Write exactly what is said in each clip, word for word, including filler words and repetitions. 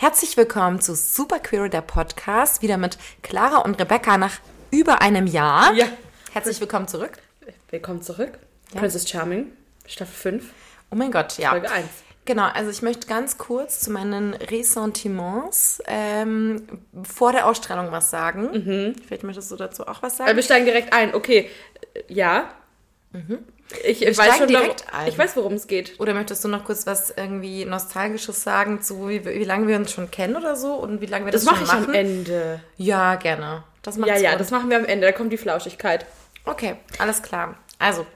Herzlich willkommen zu Super Queer, der Podcast, wieder mit Clara und Rebecca nach über einem Jahr. Ja. Herzlich willkommen zurück. Willkommen zurück. Ja. Princess Charming, Staffel fünf. Oh mein Gott, ja. Folge eins. Genau, also ich möchte ganz kurz zu meinen Ressentiments ähm, vor der Ausstrahlung was sagen. Mhm. Vielleicht möchtest du dazu auch was Aber sagen? wir steigen direkt ein. Okay, ja. Mhm. Ich, Wir ich weiß steigen schon, direkt darum- ein. Ich weiß, worum es geht. Oder möchtest du noch kurz was irgendwie Nostalgisches sagen, zu wie, wie lange wir uns schon kennen oder so und wie lange wir das, Das schon mache ich machen? am Ende. Ja, gerne. Das macht's Ja, ja, gut. das machen wir am Ende. Da kommt die Flauschigkeit. Okay, alles klar. Also,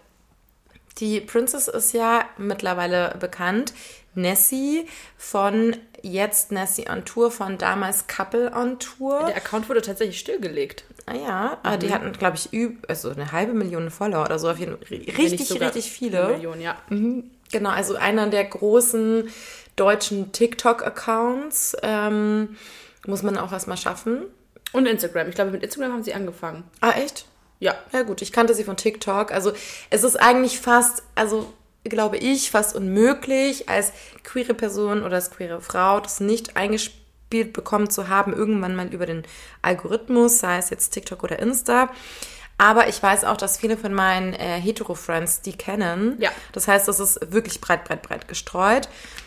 die Princess ist ja mittlerweile bekannt. Nessie von jetzt Nessie on Tour, von damals Couple on Tour. Der Account wurde tatsächlich stillgelegt. Ah ja, aber die hatten, glaube ich, üb- also eine halbe Million Follower oder so. Auf jeden Fall Wenn nicht richtig, sogar richtig eine viele. Million, ja. Genau, also einer der großen deutschen TikTok-Accounts. Ähm, muss man auch erstmal schaffen. Und Instagram. Ich glaube, mit Instagram haben sie angefangen. Ah, echt? Ja. Ja gut, ich kannte sie von TikTok. Also es ist eigentlich fast, also glaube ich, fast unmöglich, als queere Person oder als queere Frau das nicht eingespielt bekommen zu haben, irgendwann mal über den Algorithmus, sei es jetzt TikTok oder Insta. Aber ich weiß auch, dass viele von meinen äh, Hetero-Friends die kennen. Ja. Das heißt, das ist wirklich breit, breit, breit gestreut.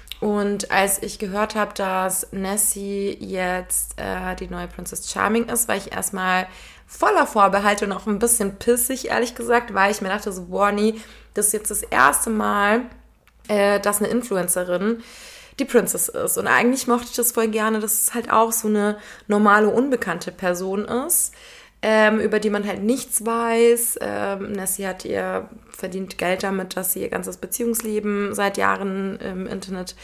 Und als ich gehört habe, dass Nessie jetzt äh, die neue Princess Charming ist, war ich erstmal voller Vorbehalte und auch ein bisschen pissig, ehrlich gesagt, weil ich mir dachte, so, boah, nee, das ist jetzt das erste Mal, äh, dass eine Influencerin die Princess ist. Und eigentlich mochte ich das voll gerne, dass es halt auch so eine normale, unbekannte Person ist, ähm, über die man halt nichts weiß. Ähm, Nessie hat ihr verdient Geld damit, dass sie ihr ganzes Beziehungsleben seit Jahren im Internet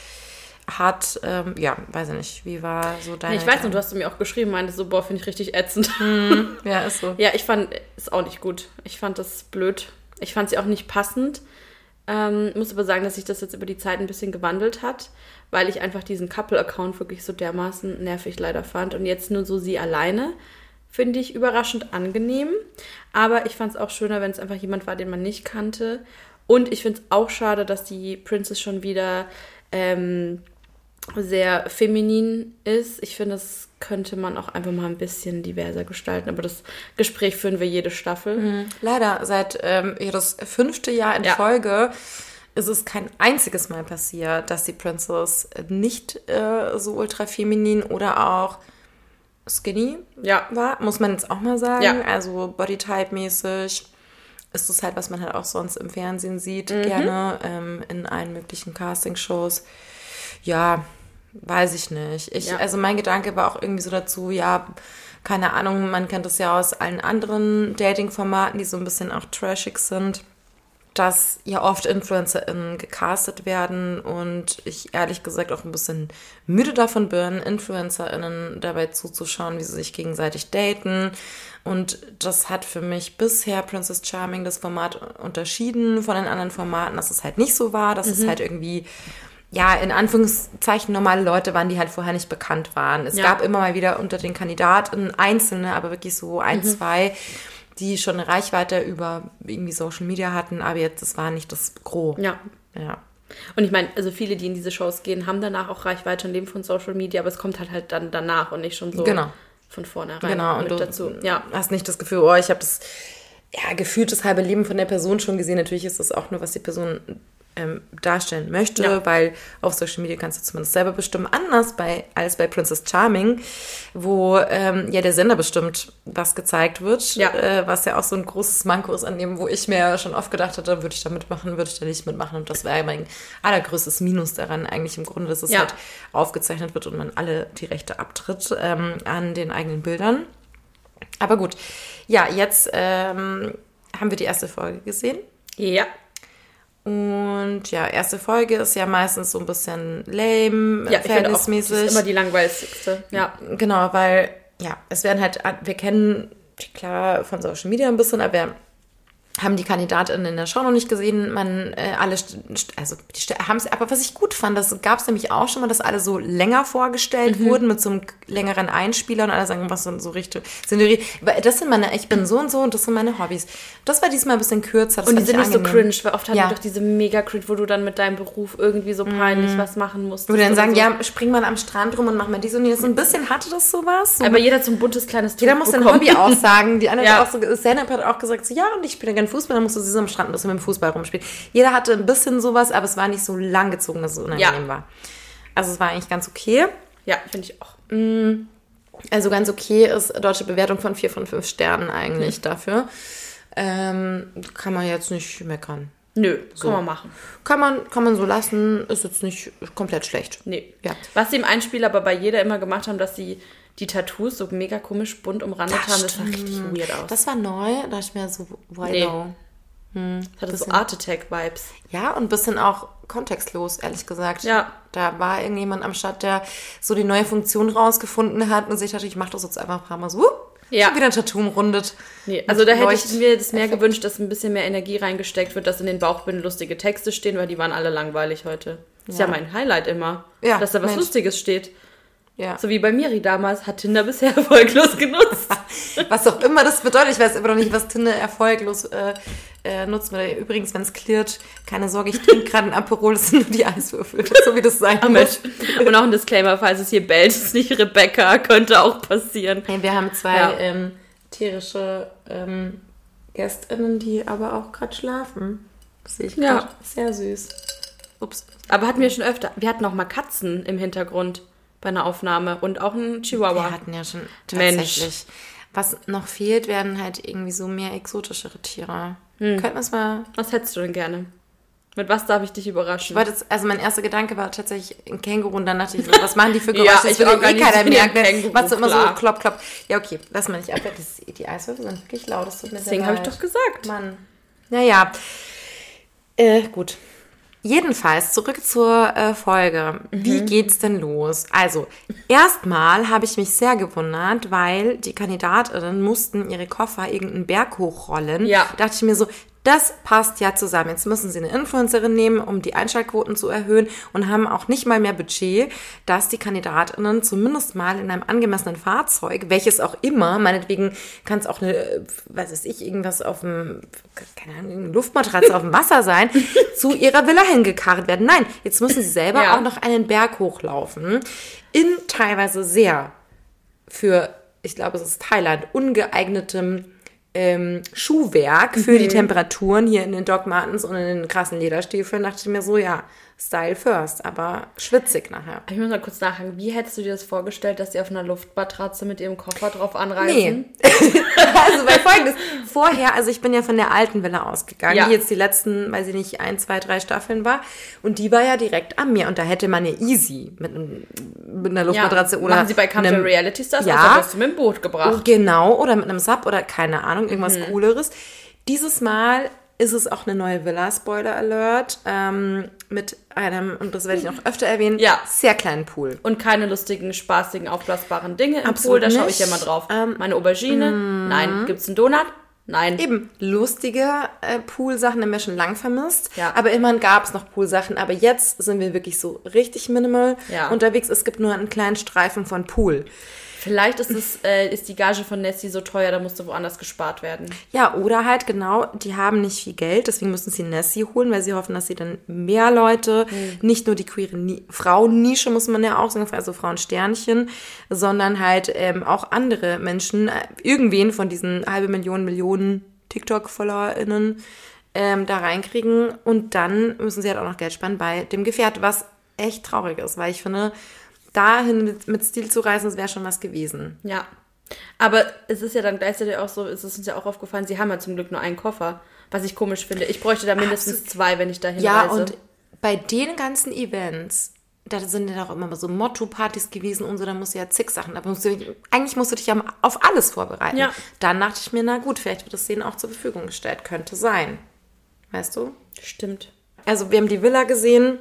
hat. Ähm, ja, weiß ich nicht, wie war so deine... Nee, ich weiß nicht, du hast mir auch geschrieben, meintest so, boah, finde ich richtig ätzend. Ja, ist so. Ja, ich fand, ist auch nicht gut. Ich fand das blöd. Ich fand sie auch nicht passend. Ähm, muss aber sagen, dass sich das jetzt über die Zeit ein bisschen gewandelt hat, weil ich einfach diesen Couple-Account wirklich so dermaßen nervig leider fand. Und jetzt nur so sie alleine finde ich überraschend angenehm. Aber ich fand es auch schöner, wenn es einfach jemand war, den man nicht kannte. Und ich finde es auch schade, dass die Princess schon wieder ähm, sehr feminin ist. Ich finde, das könnte man auch einfach mal ein bisschen diverser gestalten. Aber das Gespräch führen wir jede Staffel. Leider, seit ähm, das fünfte Jahr in Ja. Folge ist es kein einziges Mal passiert, dass die Princess nicht äh, so ultra feminin oder auch skinny Ja. war, muss man jetzt auch mal sagen. Ja. Also Bodytype-mäßig ist das halt, was man halt auch sonst im Fernsehen sieht, gerne ähm, in allen möglichen Castingshows. Ja, weiß ich nicht. Ich, Ja. Also mein Gedanke war auch irgendwie so dazu, ja, keine Ahnung, man kennt das ja aus allen anderen Dating-Formaten, die so ein bisschen auch trashig sind, dass ja oft InfluencerInnen gecastet werden und ich ehrlich gesagt auch ein bisschen müde davon bin, InfluencerInnen dabei zuzuschauen, wie sie sich gegenseitig daten. Und das hat für mich bisher Princess Charming das Format unterschieden von den anderen Formaten, dass es halt nicht so war, dass es halt irgendwie, ja, in Anführungszeichen normale Leute waren, die halt vorher nicht bekannt waren. Es Ja. gab immer mal wieder unter den Kandidaten einzelne, aber wirklich so ein, zwei, die schon eine Reichweite über irgendwie Social Media hatten, aber jetzt, das war nicht das Gros. Ja. Ja. Und ich meine, also viele, die in diese Shows gehen, haben danach auch Reichweite und leben von Social Media, aber es kommt halt halt dann danach und nicht schon so Genau. von vornherein Genau, mit und du dazu. Ja. hast nicht das Gefühl, oh, ich habe das, ja, gefühlt das halbe Leben von der Person schon gesehen. Natürlich ist das auch nur, was die Person ähm, darstellen möchte, Ja. weil auf Social Media kannst du zumindest selber bestimmen, anders bei, als bei Princess Charming, wo ähm, ja der Sender bestimmt, was gezeigt wird, Ja. Äh, was ja auch so ein großes Manko ist an dem, wo ich mir schon oft gedacht hatte, würde ich da mitmachen, würde ich da nicht mitmachen, und das wäre mein allergrößtes Minus daran eigentlich im Grunde, dass es Ja. halt aufgezeichnet wird und man alle die Rechte abtritt ähm, an den eigenen Bildern. Aber gut, ja, jetzt ähm, haben wir die erste Folge gesehen. Ja. Und ja, erste Folge ist ja meistens so ein bisschen lame, Ja, ich finde auch, das verhältnismäßig. ist immer die langweiligste. Ja. Genau, weil, ja, es werden halt, wir kennen die Clara von Social Media ein bisschen, aber haben die KandidatInnen in der Show noch nicht gesehen. Man, äh, alle, also die haben es, aber was ich gut fand, das gab es nämlich auch schon mal, dass alle so länger vorgestellt mhm. wurden mit so einem längeren Einspieler und alle sagen, was so, so richtig, sind die, das sind meine, ich bin so und so und das sind meine Hobbys. Das war diesmal ein bisschen kürzer. Das und die sind nicht so cringe, weil oft hatten ja. wir doch diese mega cringe, wo du dann mit deinem Beruf irgendwie so peinlich mhm. was machen musst. Wo die dann sagen, so. ja, spring mal am Strand rum und mach mal dies und jenes. So ein bisschen hatte das sowas. So aber jeder so ein buntes kleines Tuch jeder muss sein bekommen. Hobby aussagen. Die andere ja. hat auch so, Stand-Up hat auch gesagt, so, ja, und ich spiele gerne Fußball, dann musst du sie am Strand ein bisschen mit dem Fußball rumspielen. Jeder hatte ein bisschen sowas, aber es war nicht so lang gezogen, dass es unangenehm ja. war. Also es war eigentlich ganz okay. Ja, finde ich auch. Also ganz okay ist deutsche Bewertung von vier von fünf Sternen eigentlich mhm. dafür. Ähm, kann man jetzt nicht meckern. Nö, so. kann man machen. Kann man, kann man so lassen, ist jetzt nicht komplett schlecht. Nee. Ja. Was sie im Einspiel aber bei jeder immer gemacht haben, dass sie die Tattoos so mega komisch bunt umrandet das haben, das sah richtig weird aus. Das war neu, da dachte ich mir so, why nee. no? Hm, das hatte bisschen, so Art Attack-Vibes. Ja, und ein bisschen auch kontextlos, ehrlich gesagt. Ja. Da war irgendjemand am Start, der so die neue Funktion rausgefunden hat und sich dachte, ich mache das jetzt einfach ein paar Mal so. Ja. Wieder ein Tattoo umrundet. Nee, also da hätte ich mir das mehr Effekt. gewünscht, dass ein bisschen mehr Energie reingesteckt wird, dass in den Bauchbinden lustige Texte stehen, weil die waren alle langweilig heute. Das ja. ist ja mein Highlight immer, ja, dass da was Mensch. Lustiges steht. Ja. So wie bei Miri damals, hat Tinder bisher erfolglos genutzt. Was auch immer das bedeutet. Ich weiß immer noch nicht, was Tinder erfolglos äh, äh, nutzt. Übrigens, wenn es klirrt, keine Sorge, ich trinke gerade ein Aperol, das sind nur die Eiswürfel, so wie das sein muss. Und auch ein Disclaimer, falls es hier bellt, ist nicht Rebecca, könnte auch passieren. Ja, wir haben zwei ja. ähm, tierische ähm, GästInnen, die aber auch gerade schlafen. Das sehe ich gerade. Ja. Sehr süß. Ups. Aber hatten wir schon öfter. Wir hatten auch mal Katzen im Hintergrund bei einer Aufnahme und auch ein Chihuahua. Wir hatten ja schon tatsächlich. Mensch. Was noch fehlt, werden halt irgendwie so mehr exotischere Tiere. Hm. Könnten wir es mal... Was hättest du denn gerne? Mit was darf ich dich überraschen? Ich wollte jetzt, also mein erster Gedanke war tatsächlich ein Känguru und dann dachte ich so, was machen die für Geräusche? ja, das ich will eh keiner merken. Was immer klar. so klopp, klopp. Ja, okay, lass mal nicht ab. Das, die Eiswürfel sind wirklich laut. Das tut mir Deswegen habe ich doch gesagt. Mann. Naja. Äh, gut. Jedenfalls, zurück zur äh, Folge. Mhm. Wie geht's denn los? Also, erstmal habe ich mich sehr gewundert, weil die KandidatInnen mussten ihre Koffer irgendeinen Berg hochrollen. Ja. Da dachte ich mir so, das passt ja zusammen. Jetzt müssen sie eine Influencerin nehmen, um die Einschaltquoten zu erhöhen und haben auch nicht mal mehr Budget, dass die KandidatInnen zumindest mal in einem angemessenen Fahrzeug, welches auch immer, meinetwegen kann es auch eine, was weiß ich, irgendwas auf dem, keine Ahnung, eine Luftmatratze auf dem Wasser sein, zu ihrer Villa hingekarrt werden. Nein, jetzt müssen sie selber ja. auch noch einen Berg hochlaufen. In teilweise sehr für, ich glaube, es ist Thailand, ungeeignetem Ähm, Schuhwerk für mhm. die Temperaturen hier in den Doc Martens und in den krassen Lederstiefeln, dachte ich mir so, ja, Style first, aber schwitzig nachher. Ich muss mal kurz nachhaken, wie hättest du dir das vorgestellt, dass sie auf einer Luftmatratze mit ihrem Koffer drauf anreisen? Nee. Also bei Folgendes, vorher, also ich bin ja von der alten Villa ausgegangen, ja. die jetzt die letzten, weiß ich nicht, ein, zwei, drei Staffeln war und die war ja direkt an mir und da hätte man ja easy mit, einem, mit einer Luftmatratze ja. oder machen sie bei Kampf der Reality Stars, ja, also wirst du mit dem Boot gebracht. Genau, oder mit einem Sub oder keine Ahnung, irgendwas mhm. Cooleres. Dieses Mal ist es auch eine neue Villa, Spoiler Alert, ähm, mit einem, und das werde ich noch öfter erwähnen, ja. sehr kleinen Pool. Und keine lustigen, spaßigen, aufblasbaren Dinge im Absolut Pool, da nicht. schaue ich ja mal drauf. Ähm, Meine Aubergine? Mm. Nein. Gibt's einen Donut? Nein. Eben, lustige äh, Poolsachen haben wir schon lang vermisst, ja. aber immerhin gab es noch Poolsachen, aber jetzt sind wir wirklich so richtig minimal ja. unterwegs. Es gibt nur einen kleinen Streifen von Pool. Vielleicht ist, es, äh, ist die Gage von Nessie so teuer, da musste woanders gespart werden. Ja, oder halt genau, die haben nicht viel Geld, deswegen müssen sie Nessie holen, weil sie hoffen, dass sie dann mehr Leute, mhm. nicht nur die queere Ni- Frauennische, muss man ja auch sagen, also Frauensternchen, sondern halt ähm, auch andere Menschen, äh, irgendwen von diesen halbe Million, Millionen TikTok-FollowerInnen ähm, da reinkriegen. Und dann müssen sie halt auch noch Geld sparen bei dem Gefährt, was echt traurig ist, weil ich finde, dahin mit, mit Stil zu reisen, das wäre schon was gewesen. Ja, aber es ist ja dann gleichzeitig auch so, es ist uns ja auch aufgefallen, sie haben ja zum Glück nur einen Koffer, was ich komisch finde. Ich bräuchte da mindestens Absolut. zwei, wenn ich dahin ja, reise. Ja, und bei den ganzen Events, da sind ja auch immer so Motto-Partys gewesen und so, da musst du ja zig Sachen, aber musst du, eigentlich musst du dich ja auf alles vorbereiten. Ja. Dann dachte ich mir, na gut, vielleicht wird das denen auch zur Verfügung gestellt, könnte sein. Weißt du? Stimmt. Also wir haben die Villa gesehen,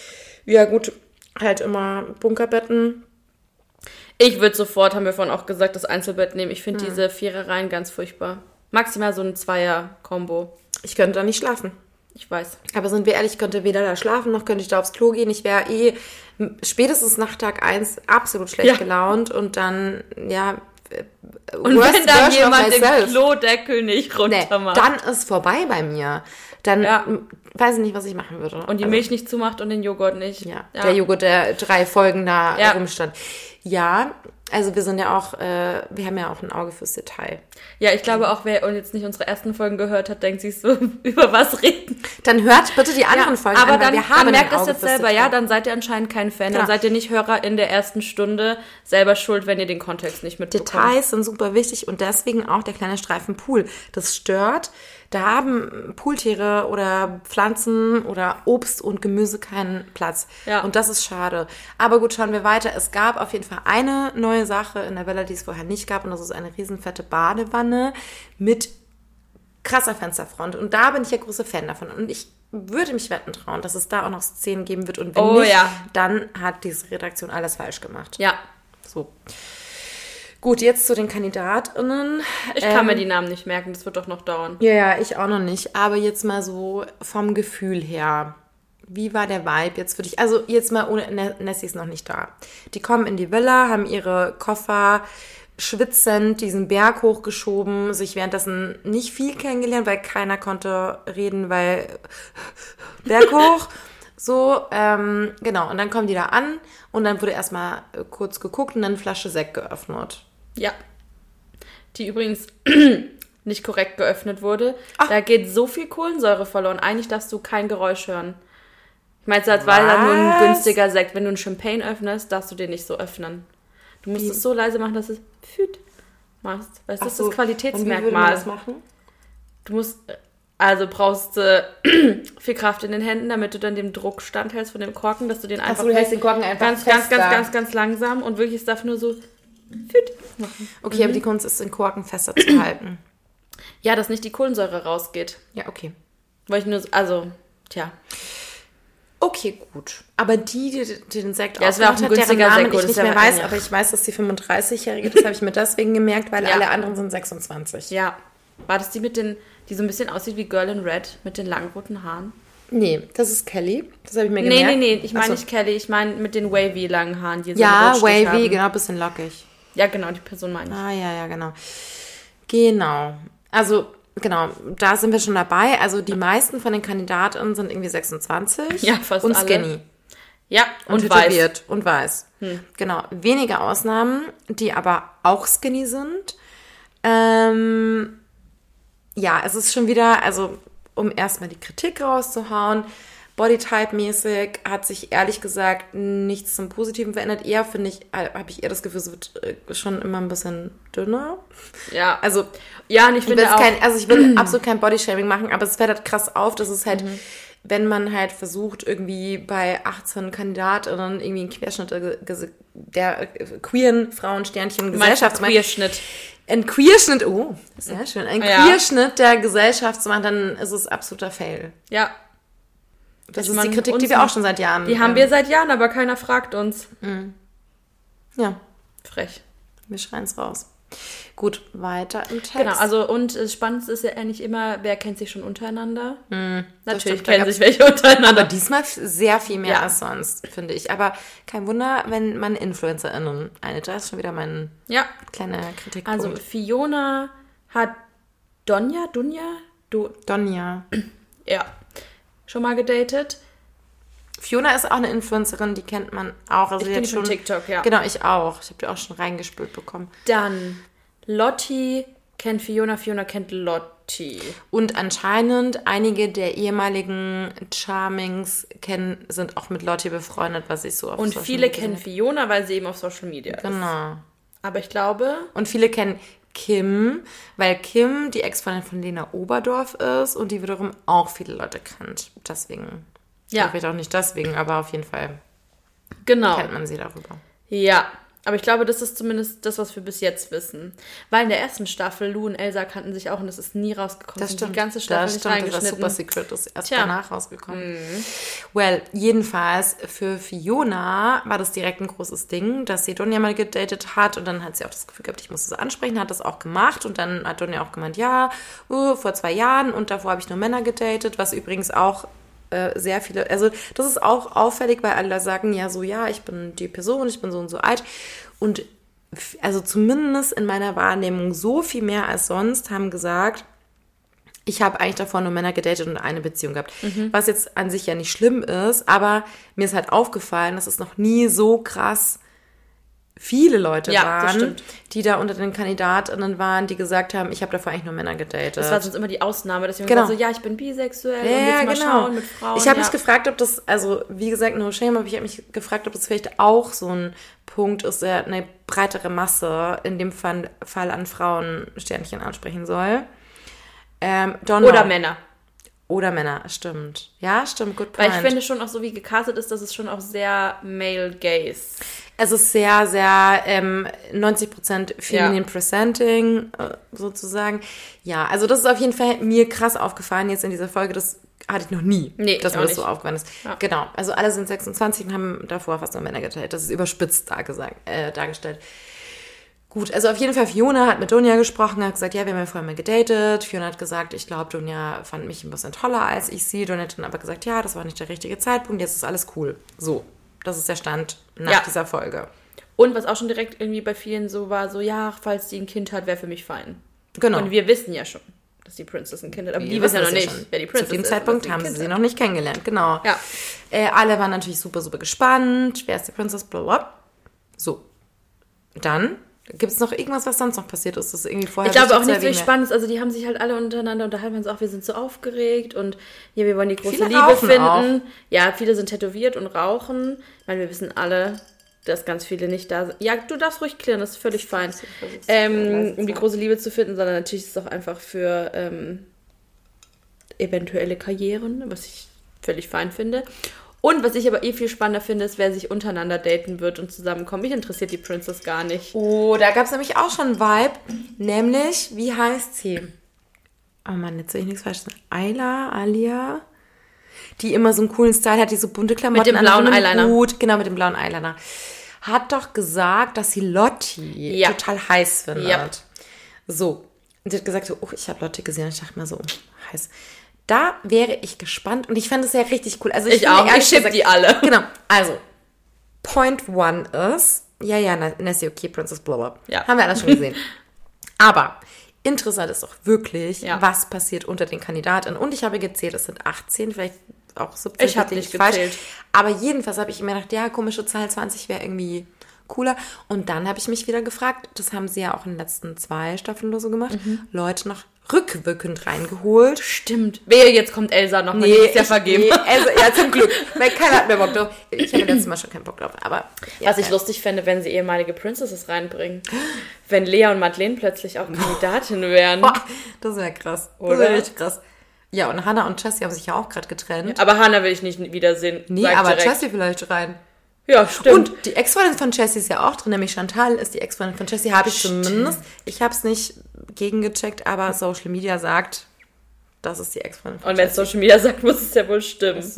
ja gut, halt immer Bunkerbetten. Ich würde sofort, haben wir vorhin auch gesagt, das Einzelbett nehmen. Ich finde hm. diese Viererreihen ganz furchtbar. Maximal so ein Zweier-Kombo. Ich könnte da nicht schlafen. Ich weiß. Aber sind wir ehrlich, ich könnte weder da schlafen, noch könnte ich da aufs Klo gehen. Ich wäre eh spätestens nach Tag eins absolut schlecht Ja. gelaunt und dann, ja, Und worst wenn dann version of jemand den myself. Klodeckel nicht Nee, runter macht. dann ist vorbei bei mir. Dann Ja. m, weiß ich nicht, was ich machen würde. Und die Also, Milch nicht zumacht und den Joghurt nicht. Ja, der Joghurt, der drei Folgen da Ja. rumstand. Ja, also wir sind ja auch, äh, wir haben ja auch ein Auge fürs Detail. Ja, ich glaube auch, wer jetzt nicht unsere ersten Folgen gehört hat, denkt sich so, über was reden. Dann hört bitte die anderen Folgen aber an, weil dann, wir haben dann merkt ein es Auge jetzt fürs selber, Detail. ja, dann seid ihr anscheinend kein Fan. Genau. Dann seid ihr nicht Hörer in der ersten Stunde selber schuld, wenn ihr den Kontext nicht mitbekommt. Details sind super wichtig und deswegen auch der kleine Streifen Pool. Das stört. Da haben Pooltiere oder Pflanzen oder Obst und Gemüse keinen Platz. Ja. Und das ist schade. Aber gut, schauen wir weiter. Es gab auf jeden Fall eine neue Sache in der Villa, die es vorher nicht gab. Und das ist eine riesenfette Badewanne mit krasser Fensterfront. Und da bin ich ja großer Fan davon. Und ich würde mich wetten trauen, dass es da auch noch Szenen geben wird. Und wenn Oh nicht, ja. dann hat diese Redaktion alles falsch gemacht. Ja, So. Gut, jetzt zu den KandidatInnen. ich kann Ähm, mir die Namen nicht merken, das wird doch noch dauern. Ja, ja, ich auch noch nicht. Aber jetzt mal so vom Gefühl her. Wie war der Vibe jetzt für dich? Also jetzt mal ohne, Ne- Nessie ist noch nicht da. Die kommen in die Villa, haben ihre Koffer schwitzend diesen Berg hochgeschoben, sich währenddessen nicht viel kennengelernt, weil keiner konnte reden, weil Berg hoch. So, ähm, genau. Und dann kommen die da an und dann wurde erstmal äh, kurz geguckt und dann eine Flasche Sekt geöffnet. Ja. Die übrigens nicht korrekt geöffnet wurde. Ach. Da geht so viel Kohlensäure verloren. Eigentlich darfst du kein Geräusch hören. Ich meine, das war ja nur ein Was? günstiger Sekt. Wenn du einen Champagne öffnest, darfst du den nicht so öffnen. Du musst Wie? es so leise machen, dass es pfüt machst. Weißt du, das ist das Und wie würde man Qualitätsmerkmal. das machen? Du musst, also brauchst du viel Kraft in den Händen, damit du dann dem Druck standhältst von dem Korken, dass du den einfach Achso, du hältst den Korken einfach ganz, ganz, fester. ganz, ganz, ganz langsam und wirklich, es darf nur so pfüt machen. Okay, aber die Kunst ist, den Korken fester zu halten. Ja, dass nicht die Kohlensäure rausgeht. Ja, okay. Weil ich nur, so- also, tja. Okay, gut. Aber die, die, die den Sekt Ja, es wäre auch ausgemacht ein hat, deren günstiger Namen Sekt, ich das nicht ist mehr ja- weiß, ja. aber ich weiß, dass die fünfunddreißigjährige, das habe ich mir deswegen gemerkt, weil Ja. alle anderen sind sechsundzwanzig. Ja. War das die mit den, die so ein bisschen aussieht wie Girl in Red, mit den langen roten Haaren? Nee, das ist Kelly. Das habe ich mir Nee, gemerkt. nee, nee, ich meine Ach so. nicht Kelly, ich meine mit den wavy langen Haaren, die so Ja, einen Rotstich wavy, haben. genau, bisschen lockig. Ja, genau, die Person meine ich. Ah, ja, ja, genau. Genau. Also, genau, da sind wir schon dabei. Also, die meisten von den Kandidatinnen sind irgendwie sechsundzwanzig. Ja, fast Und alle. skinny. Ja, Und, und, weiß. tätowiert und weiß. Genau. Wenige Ausnahmen, die aber auch skinny sind. Ähm, ja, es ist schon wieder, also um erstmal die Kritik rauszuhauen, Bodytype-mäßig hat sich ehrlich gesagt nichts zum Positiven verändert. Eher finde ich, habe ich eher das Gefühl, es wird äh, schon immer ein bisschen dünner. Ja, Also ja, und ich ich will finde jetzt auch, kein, also ich will absolut kein Bodyshaming machen, aber es fällt halt krass auf, dass es halt, Mhm. wenn man halt versucht, irgendwie bei achtzehn Kandidatinnen irgendwie einen Querschnitt der, ge- der äh, queeren Frauensternchen du meinst Gesellschaft zu machen. Queerschnitt. Ein Queerschnitt, oh, sehr schön, ein Ja. Queerschnitt der Gesellschaft zu machen, dann ist es absoluter Fail. Ja, Das Ich ist meine, die Kritik, die uns wir auch nicht. schon seit Jahren die haben ähm, wir seit Jahren, aber keiner fragt uns. Ja, Frech. wir schreien es raus. Gut, weiter im Text. Genau, also und das Spannendste ist ja eigentlich immer, wer kennt sich schon untereinander? Natürlich stimmt, da kennen gab's- sich welche untereinander. Aber diesmal f- sehr viel mehr Ja. als sonst, finde ich. Aber kein Wunder, wenn man InfluencerInnen einigt. Da ist schon wieder mein ja, kleiner Kritikpunkt. also Fiona hat Donja, Dunja, du, Donja. ja, schon mal gedatet. Fiona ist auch eine Influencerin, die kennt man auch. Also Ich die kenn hat die von schon, TikTok, ja. Genau, ich auch. Ich habe die auch schon reingespült bekommen. Dann Lotti kennt Fiona, Fiona kennt Lotti. Und anscheinend einige der ehemaligen Charmings kennen, sind auch mit Lotti befreundet, was ich so auf Und Social viele Media kennen sehe. Fiona, weil sie eben auf Social Media ist. Genau. Aber ich glaube, Und viele kennen Kim, weil Kim die Ex-Freundin von Lena Oberdorf ist und die wiederum auch viele Leute kennt. Deswegen. Ja. Vielleicht auch nicht deswegen, aber auf jeden Fall genau. kennt man sie darüber. Ja, Aber ich glaube, das ist zumindest das, was wir bis jetzt wissen. Weil in der ersten Staffel, Lou und Elsa kannten sich auch und das ist nie rausgekommen. Das stimmt. Die ganze Staffel das nicht stimmt, reingeschnitten. Das war Super Secret, das ist erst Tja. danach rausgekommen. Mhm. Well, jedenfalls für Fiona war das direkt ein großes Ding, dass sie Donja mal gedatet hat und dann hat sie auch das Gefühl gehabt, ich muss sie ansprechen, hat das auch gemacht und dann hat Donja auch gemeint, ja, uh, vor zwei Jahren und davor habe ich nur Männer gedatet, was übrigens auch äh, sehr viele, also das ist auch auffällig, weil alle sagen ja so, ja, ich bin die Person, ich bin so und so alt und also zumindest in meiner Wahrnehmung so viel mehr als sonst, haben gesagt, ich habe eigentlich davor nur Männer gedatet und eine Beziehung gehabt. Mhm. Was jetzt an sich ja nicht schlimm ist, aber mir ist halt aufgefallen, dass es noch nie so krass viele Leute ja, waren, die da unter den Kandidatinnen waren, die gesagt haben, ich habe davor eigentlich nur Männer gedatet. Das war sonst immer die Ausnahme, dass jemand genau. gesagt so, ja, ich bin bisexuell ja, und jetzt mal genau. schauen mit Frauen. Ich habe ja. mich gefragt, ob das, also wie gesagt, no shame, aber ich habe mich gefragt, ob das vielleicht auch so ein Punkt ist, der eine breitere Masse in dem Fall, Fall an Frauen Sternchen ansprechen soll. Ähm, Oder Männer. Oder Männer, stimmt. Ja, stimmt, good point. Weil ich finde schon auch so, wie gecastet ist, dass es schon auch sehr male gaze. Es ist sehr, sehr ähm, neunzig Prozent feminin ja. presenting, äh, sozusagen. Ja, also das ist auf jeden Fall mir krass aufgefallen jetzt in dieser Folge. Das hatte ich noch nie, nee, dass mir das nicht. so aufgefallen ist. Ja. Genau, also alle sind sechsundzwanzig und haben davor fast nur Männer geteilt. Das ist überspitzt dargesagt, äh, dargestellt. Gut, also auf jeden Fall, Fiona hat mit Donja gesprochen, hat gesagt, ja, wir haben ja vorher mal gedatet. Fiona hat gesagt, ich glaube, Donja fand mich ein bisschen toller als ich sie. Donja hat dann aber gesagt, ja, das war nicht der richtige Zeitpunkt, jetzt ist alles cool. So, das ist der Stand nach ja. dieser Folge. Und was auch schon direkt irgendwie bei vielen so war, so, ja, falls die ein Kind hat, wäre für mich fein. Genau. Und wir wissen ja schon, dass die Princess ein Kind hat, aber die, die wissen ja noch nicht, schon. wer die Princess ist. Zu dem Zeitpunkt haben sie sie noch nicht kennengelernt, genau. Ja. Äh, alle waren natürlich super, super gespannt, wer ist die Princess, blablabla. So, dann... Gibt es noch irgendwas, was sonst noch passiert ist? Das irgendwie vorher ich glaube auch nicht so so spannend. Also die haben sich halt alle untereinander unterhalten, so, auch wir sind so aufgeregt und ja, wir wollen die große viele Liebe finden. Auch. Ja, viele sind tätowiert und rauchen. Ich meine, wir wissen alle, dass ganz viele nicht da sind. Ja, du darfst ruhig klären, das ist völlig fein. Ähm, um die große Liebe zu finden, sondern natürlich ist es auch einfach für ähm, eventuelle Karrieren, was ich völlig fein finde. Und was ich aber eh viel spannender finde, ist, wer sich untereinander daten wird und zusammenkommen. Mich interessiert die Princess gar nicht. Oh, da gab es nämlich auch schon einen Vibe. Nämlich, wie heißt sie? Oh Mann, jetzt will ich nichts falsch sagen. Ayla, Alia, die immer so einen coolen Style hat, die so bunte Klamotten mit dem blauen an, Eyeliner. Hut, genau, mit dem blauen Eyeliner. Hat doch gesagt, dass sie Lotti ja. total heiß findet. Ja. So. Und sie hat gesagt, so, oh, ich habe Lotti gesehen. Und ich dachte mir so, oh, heiß. Da wäre ich gespannt und ich fand es ja richtig cool. Also ich, ich auch, ich schipp die alle. Genau, also Point one ist, ja, ja, Nessie, okay, Princess Blower. Ja. Haben wir alles schon gesehen. Aber interessant ist doch wirklich, ja. was passiert unter den Kandidaten. Und ich habe gezählt, es sind achtzehn, vielleicht auch siebzehn. Ich habe nicht falsch. gezählt. Aber jedenfalls habe ich mir gedacht, ja, komische Zahl, zwanzig wäre irgendwie cooler. Und dann habe ich mich wieder gefragt, das haben sie ja auch in den letzten zwei Staffeln nur so gemacht, mhm. Leute noch rückwirkend reingeholt. Stimmt. Wehe, jetzt kommt Elsa noch mal, nee, die ist ja vergeben. Nee, also, ja, zum Glück. Weil keiner hat mehr Bock drauf. Ich habe letztes Mal schon keinen Bock drauf, aber... Ja, was ich ja. lustig fände, wenn sie ehemalige Princesses reinbringen. Wenn Lea und Madeleine plötzlich auch Kandidatinnen wären. Boah, das wäre krass. Oder? Das wäre richtig krass. Ja, und Hannah und Jessie haben sich ja auch gerade getrennt. Ja, aber Hannah will ich nicht wiedersehen. Nee, aber direkt. Jessie vielleicht rein. Ja, stimmt. Und die Ex-Freundin von Jessie ist ja auch drin, nämlich Chantal ist die Ex-Freundin von Jessie, habe ich Stimmt. zumindest. Ich habe es nicht gegengecheckt, aber Social Media sagt, das ist die Ex-Freundin von Und wenn Jessie. Social Media sagt, muss es ja wohl stimmen. So.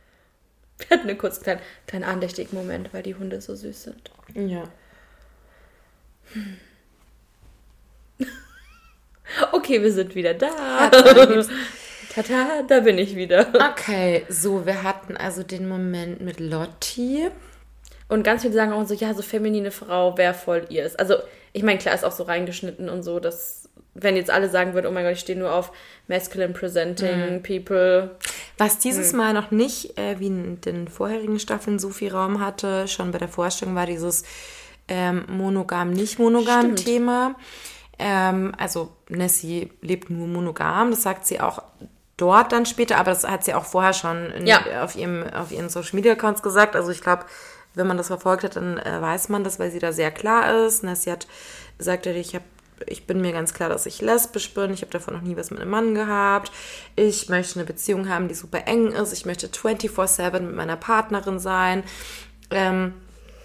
Wir hatten einen kurzen kleinen, kleinen andächtigen Moment, weil die Hunde so süß sind. Ja. Hm. Okay, wir sind wieder da. Ja, Tata, da bin ich wieder. Okay, so, wir hatten also den Moment mit Lotti. Und ganz viele sagen auch so, ja, so feminine Frau wäre voll ihrs. Also, ich meine, klar, ist auch so reingeschnitten und so, dass, wenn jetzt alle sagen würden, oh mein Gott, ich stehe nur auf masculine presenting mhm. people. Was dieses mhm. Mal noch nicht, äh, wie in den vorherigen Staffeln, so viel Raum hatte, schon bei der Vorstellung war dieses ähm, monogam, nicht monogam Stimmt. Thema. Ähm, also, Nessie lebt nur monogam, das sagt sie auch dort dann später, aber das hat sie auch vorher schon in, ja. auf, ihrem, auf ihren Social-Media-Accounts gesagt. Also ich glaube, wenn man das verfolgt hat, dann äh, weiß man das, weil sie da sehr klar ist. Nessie hat gesagt, ich, hab, ich bin mir ganz klar, dass ich lesbisch bin. Ich habe davor noch nie was mit einem Mann gehabt. Ich möchte eine Beziehung haben, die super eng ist. Ich möchte vierundzwanzig sieben mit meiner Partnerin sein. Ähm,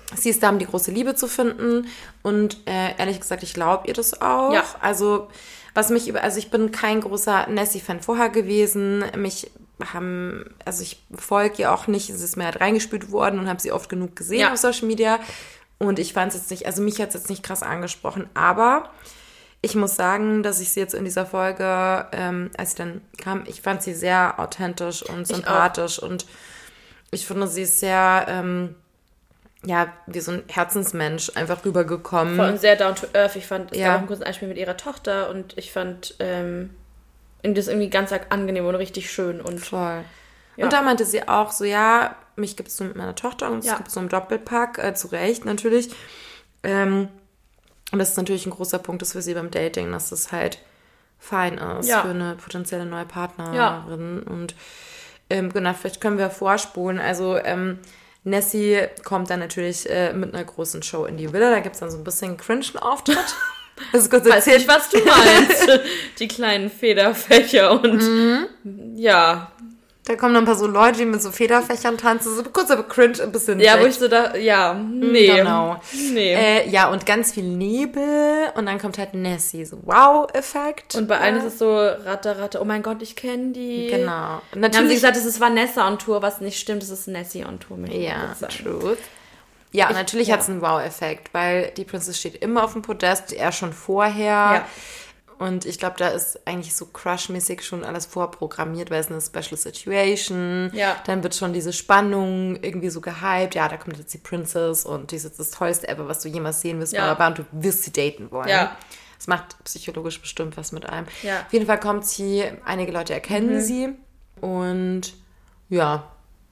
sie ist da, um die große Liebe zu finden. Und äh, ehrlich gesagt, ich glaube ihr das auch. Ja. Also, was mich über, also ich bin kein großer Nessie-Fan vorher gewesen. Mich haben, also ich folge ihr auch nicht. Es ist mir halt reingespült worden und habe sie oft genug gesehen Ja. auf Social Media. Und ich fand es jetzt nicht, also mich hat es jetzt nicht krass angesprochen. Aber ich muss sagen, dass ich sie jetzt in dieser Folge, ähm, als sie dann kam, ich fand sie sehr authentisch und sympathisch. Und ich finde, sie ist sehr, ähm, ja, wie so ein Herzensmensch einfach rübergekommen. Vor allem sehr down to earth. Ich fand, es Ja. gab auch ein kurzes Einspiel mit ihrer Tochter und ich fand ähm, das irgendwie ganz angenehm und richtig schön. Und Voll. Ja. Und da meinte sie auch so, ja, mich gibt es nur mit meiner Tochter und es Ja. gibt so einen Doppelpack, äh, zu Recht natürlich. Ähm, und das ist natürlich ein großer Punkt ist für sie beim Dating, dass das halt fein ist Ja. für eine potenzielle neue Partnerin. Und ähm, genau, vielleicht können wir vorspulen. Also ähm, Nessie kommt dann natürlich äh, mit einer großen Show in die Villa. Da gibt es dann so ein bisschen cringen Auftritt. Das ist kurz weiß erzählt. nicht, was du meinst. Die kleinen Federfächer und Mhm. ja. Da kommen dann ein paar so Leute, die mit so Federfächern tanzen. So kurz aber cringe, ein bisschen. Ja, wo frech. ich so da, ja, nee. Genau. Nee. Äh, ja, und ganz viel Nebel. Und dann kommt halt Nessie. So Wow-Effekt. Und bei ja. allen ist es so, Ratte, Ratte, oh mein Gott, ich kenne die. Genau. Und Dann haben sie natürlich. gesagt, es ist Vanessa on Tour, was nicht stimmt, es ist Nessie on Tour. möchte ich Ja, kurz sagen. truth. Ja, und Ich- natürlich ja. hat es einen Wow-Effekt, weil die Prinzessin steht immer auf dem Podest, er schon vorher. Ja. Und ich glaube, da ist eigentlich so Crush-mäßig schon alles vorprogrammiert, weil es eine Special Situation. Ja. Dann wird schon diese Spannung irgendwie so gehypt. Ja, da kommt jetzt die Princess und die ist jetzt das tollste ever, was du jemals sehen wirst. Ja. Bla, bla, bla, und du wirst sie daten wollen. Ja. Das macht psychologisch bestimmt was mit einem. Ja. Auf jeden Fall kommt sie, einige Leute erkennen Mhm. sie. Und ja,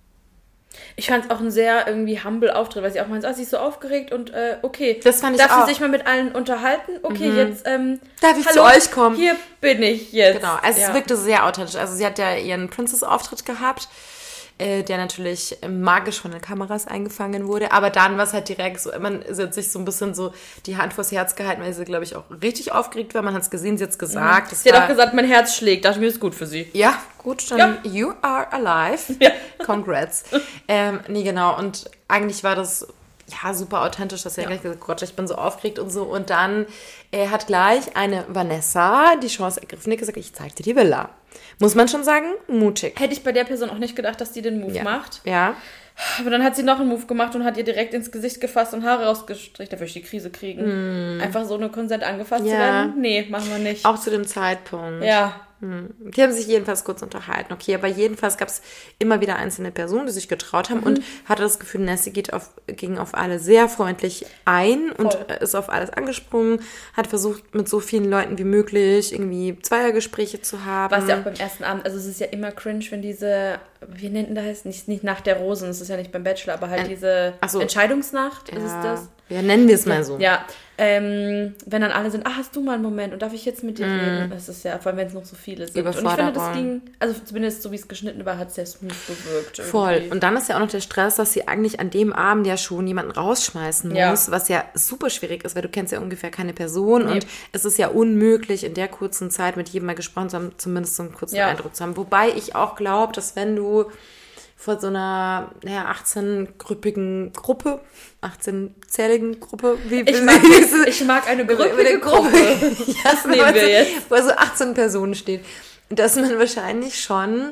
Ich fand es auch ein sehr irgendwie humble Auftritt, weil sie auch meint, ah, sie ist so aufgeregt und äh, okay. Das fand ich Darf auch. sie sich mal mit allen unterhalten? Okay, jetzt, ähm, Darf ich hallo, zu euch kommen? Hier bin ich jetzt. Genau, also ja. es wirkte sehr authentisch. Also sie hat ja ihren Princess-Auftritt gehabt, äh, der natürlich magisch von den Kameras eingefangen wurde. Aber dann war es halt direkt so, man sie hat sich so ein bisschen so die Hand vors Herz gehalten, weil sie, glaube ich, auch richtig aufgeregt war. Man hat es gesehen, sie hat es gesagt. Das Sie hat war- auch gesagt, mein Herz schlägt. Dachte mir, ist gut für sie. ja, gut, dann Ja. you are alive. Ja. Congrats. ähm, nee, genau. Und eigentlich war das ja super authentisch, dass er Ja. gleich gesagt Gott, ich bin so aufgeregt und so. Und dann äh, hat gleich eine Vanessa die Chance ergriffen, die gesagt, ich zeig dir die Villa. Muss man schon sagen, mutig. Hätte ich bei der Person auch nicht gedacht, dass die den Move Ja. macht. Ja. Aber dann hat sie noch einen Move gemacht und hat ihr direkt ins Gesicht gefasst und Haare rausgestrichen. Da würde ich die Krise kriegen. Einfach so eine Konsent angefasst zu Ja. werden? Nee, machen wir nicht. Auch zu dem Zeitpunkt. Ja. Die haben sich jedenfalls kurz unterhalten. Okay, aber jedenfalls gab es immer wieder einzelne Personen, die sich getraut haben und hatte das Gefühl, Nessie geht auf, ging auf alle sehr freundlich ein und Voll. ist auf alles angesprungen, hat versucht, mit so vielen Leuten wie möglich irgendwie Zweiergespräche zu haben. Was ja auch beim ersten Abend, also es ist ja immer cringe, wenn diese, wie nennt man das? Nicht, nicht Nacht der Rosen, das ist ja nicht beim Bachelor, aber halt Ein- diese ach so. Entscheidungsnacht, ist es ja. das? Ja, nennen wir es mal so. Ja, ähm, wenn dann alle sind, ah, hast du mal einen Moment und darf ich jetzt mit dir reden? Das ist ja, vor allem wenn es noch so viele sind. Und ich finde, das ging, also zumindest so wie es geschnitten war, hat es sehr smooth gewirkt. Voll. irgendwie. Und dann ist ja auch noch der Stress, dass sie eigentlich an dem Abend ja schon jemanden rausschmeißen Ja. muss, was ja super schwierig ist, weil du kennst ja ungefähr keine Person Nee. und es ist ja unmöglich, in der kurzen Zeit mit jedem mal gesprochen zu haben, zumindest so einen kurzen Ja. Eindruck zu haben. Wobei ich auch glaube, dass wenn du vor so einer naja, achtzehn-grüppigen Gruppe, achtzehn-zähligen Gruppe, wie Ich mag, diese- ich mag eine über Gruppe. eine Gruppe. Ja, Das nehmen wir jetzt. Wo so achtzehn Personen steht. Dass man wahrscheinlich schon